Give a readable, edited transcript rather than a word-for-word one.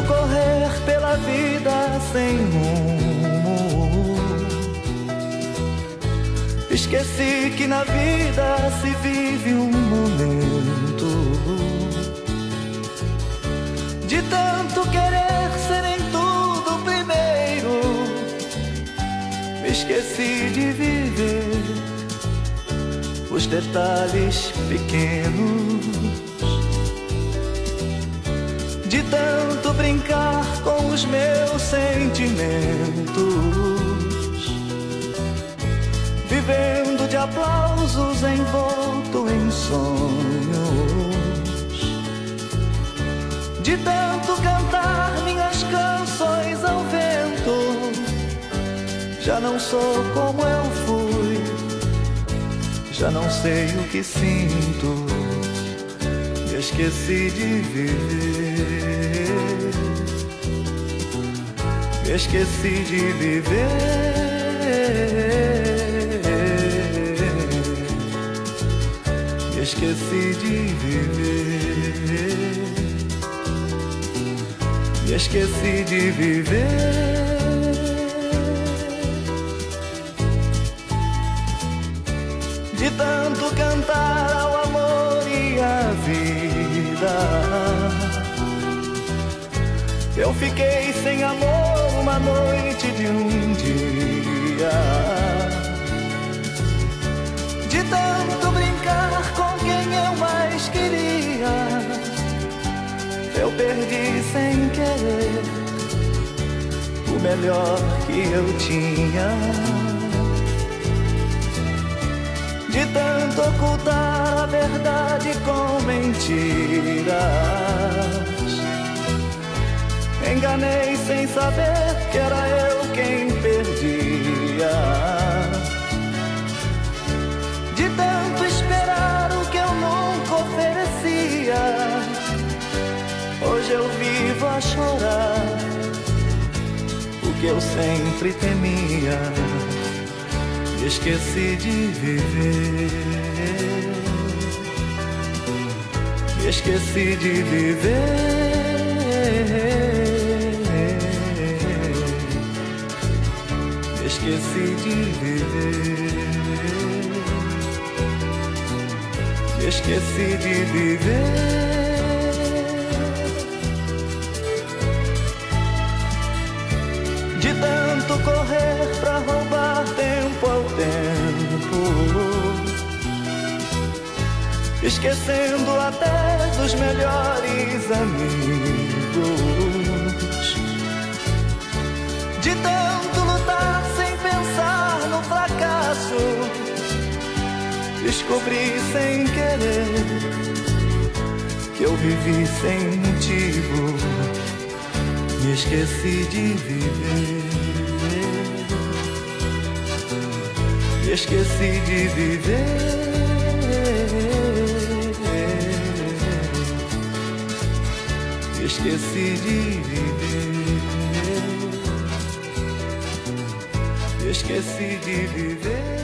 correr pela vida sem rumo, esqueci que na vida se vive um momento. De tanto querer ser em tudo primeiro, me esqueci de viver os detalhes pequenos. De tanto brincar com os meus sentimentos, vivendo de aplausos envolto em sonhos. De tanto cantar minhas canções ao vento, já não sou como eu fui, já não sei o que sinto, me esqueci de viver, me esqueci de viver, me esqueci de viver, me esqueci de viver. De tanto cantar ao amor e à vida, eu fiquei sem amor uma noite de um dia. De tanto brincar com quem eu mais queria, eu perdi sem querer o melhor que eu tinha. De tanto ocultar a verdade com mentiras, enganei sem saber que era eu quem perdia. De tanto esperar o que eu nunca oferecia, hoje eu vivo a chorar o que eu sempre temia. Me esqueci de viver, me esqueci de viver, me esqueci de viver, me esqueci de viver. De tanto correr pra roubar tempo ao tempo, esquecendo até dos melhores amigos. De tanto lutar sem pensar no fracasso, descobri sem querer que eu vivi sem motivo. Me esqueci de viver, me esqueci de viver, me esqueci de viver, me esqueci de viver.